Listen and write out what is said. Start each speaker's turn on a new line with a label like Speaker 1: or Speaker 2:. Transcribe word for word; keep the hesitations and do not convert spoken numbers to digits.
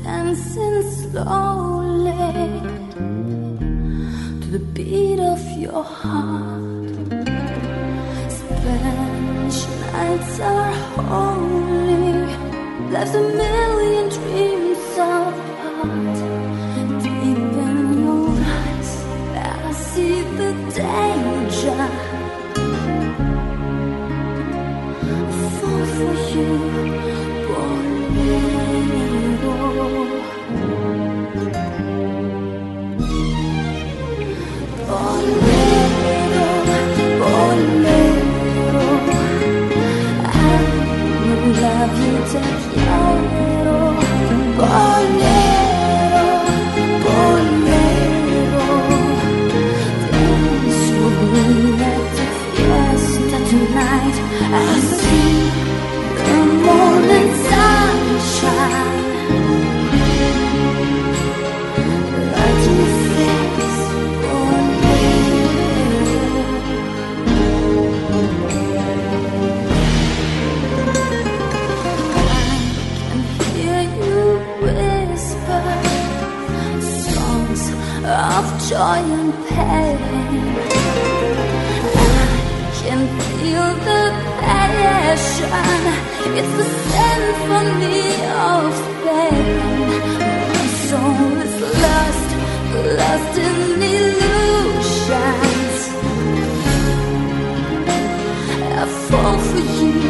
Speaker 1: dancing slowly to the beat of your heart. Spanish nights are holy, life's a million dreams apart. Deep in your eyes, I see the danger. I fall for you, Bolero. Bolero, Bolero. I will love you, te quiero. Bolero, Bolero. Dance with me at the fiesta tonight. I see the morning sunshine. Light your face, Bolero. I can hear you whisper songs of joy and pain. I can feel the passion. It's the symphony of Spain. My soul is lost, lost in illusions. I fall for you.